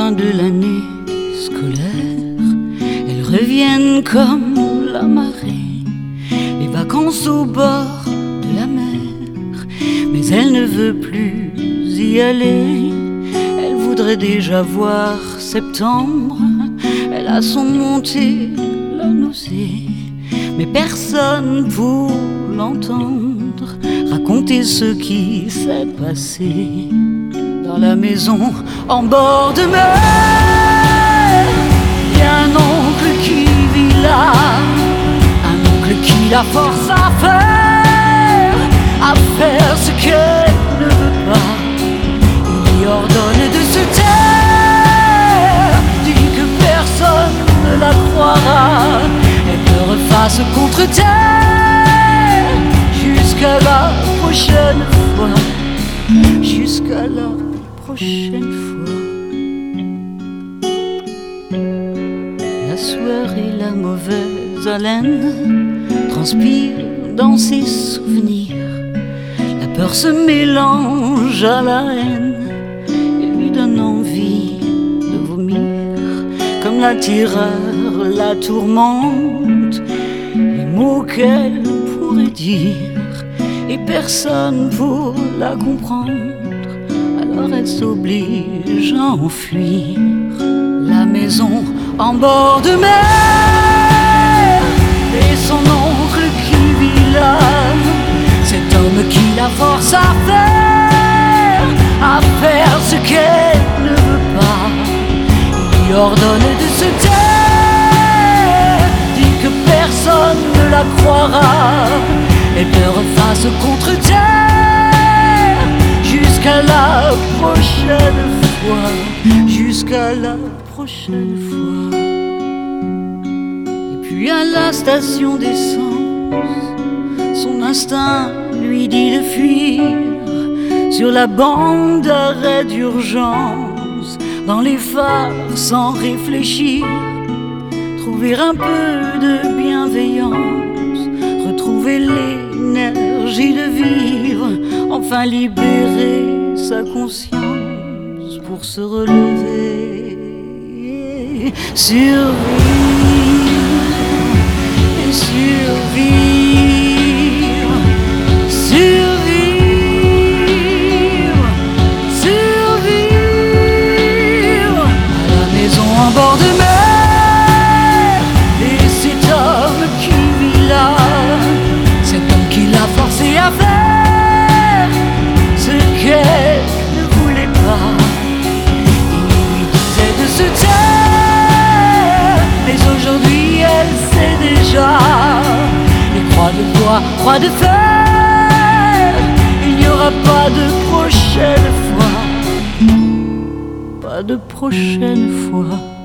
fin de l'année scolaire, elles reviennent comme la marée, les vacances au bord de la mer. Mais elle ne veut plus y aller, elle voudrait déjà voir septembre. Elle a son montée la nausée, mais personne pour l'entendre raconter ce qui s'est passé dans la maison en bord de mer. Il y a un oncle qui vit là, un oncle qui la force à faire ce qu'elle ne veut pas. Il lui ordonne de se taire, dit que personne ne la croira, elle pleure face contre terre, jusqu'à la prochaine fois, jusqu'à la prochaine fois. La sueur et la mauvaise haleine transpirent dans ses souvenirs. La peur se mélange à la haine et lui donne envie de vomir. Comme la terreur la tourmente, les mots qu'elle pourrait dire, et personne pour la comprendre. Alors elle s'oblige à enfuir la maison en bord de mer. Et son oncle qui vit là, cet homme qui la force à faire ce qu'elle ne veut pas. Il lui ordonne de se taire, dit que personne ne la croira, elle pleure face contre terre, jusqu'à la prochaine fois, jusqu'à la prochaine fois. Et puis à la station d'essence, son instinct lui dit de fuir sur la bande d'arrêt d'urgence, dans les phares sans réfléchir, trouver un peu de bienveillance, retrouver l'énergie de vivre, enfin libérer sa conscience pour se relever, survivre et survivre, survivre, survivre à la maison en bord de mer. Et cet homme qui vit là, cet homme qui l'a forcé à faire ce qu'elle ne voulait pas. Il lui disait de se taire, mais aujourd'hui elle sait déjà. Les croix de bois, croix de fer, il n'y aura pas de prochaine fois, pas de prochaine fois.